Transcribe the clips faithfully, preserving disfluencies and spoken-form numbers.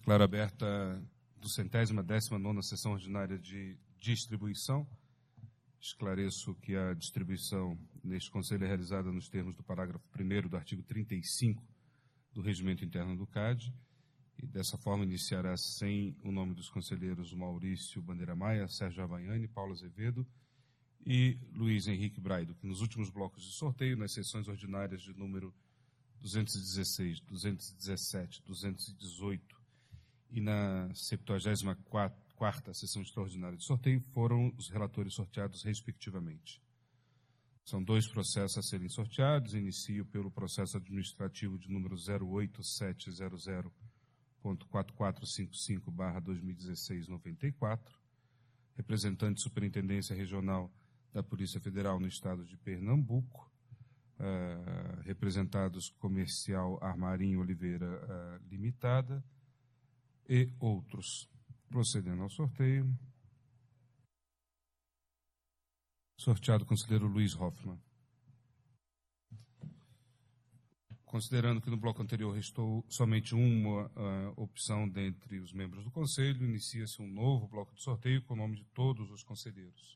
Declaro aberta a duzentésima décima nona sessão ordinária de distribuição. Esclareço que a distribuição neste Conselho é realizada nos termos do parágrafo primeiro do artigo trinta e cinco do Regimento Interno do C A D, e dessa forma iniciará sem o nome dos conselheiros Maurício Bandeira Maia, Sérgio Havaiani, Paulo Azevedo e Luiz Henrique Braido, que nos últimos blocos de sorteio, nas sessões ordinárias de número duzentos e dezesseis, duzentos e dezessete, duzentos e dezoito e na septuagésima quarta sessão extraordinária de sorteio, foram os relatores sorteados respectivamente. São dois processos a serem sorteados. Inicio pelo processo administrativo de número zero oito sete zero zero ponto quatro quatro cinco cinco barra dois mil e dezesseis noventa e quatro, representante de Superintendência Regional da Polícia Federal no Estado de Pernambuco, uh, representados Comercial Armarinho Oliveira uh, Limitada e outros. Procedendo ao sorteio. Sorteado o conselheiro Luiz Hoffmann. Considerando que no bloco anterior restou somente uma uh, opção dentre os membros do Conselho, inicia-se um novo bloco de sorteio com o nome de todos os conselheiros.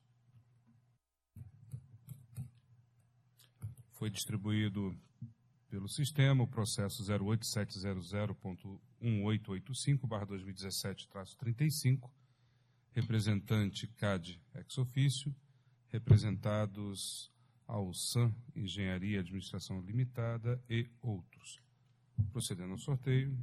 Foi distribuído pelo sistema o processo zero oito sete zero zero ponto um oito oito cinco barra dois mil e dezessete traço trinta e cinco, representante C A D ex ofício, representados Alsan Engenharia e Administração Limitada e outros. Procedendo ao sorteio.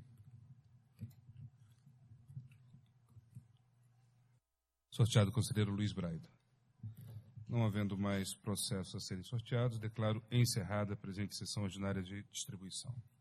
Sorteado o conselheiro Luiz Braido. Não havendo mais processos a serem sorteados, declaro encerrada a presente sessão ordinária de distribuição.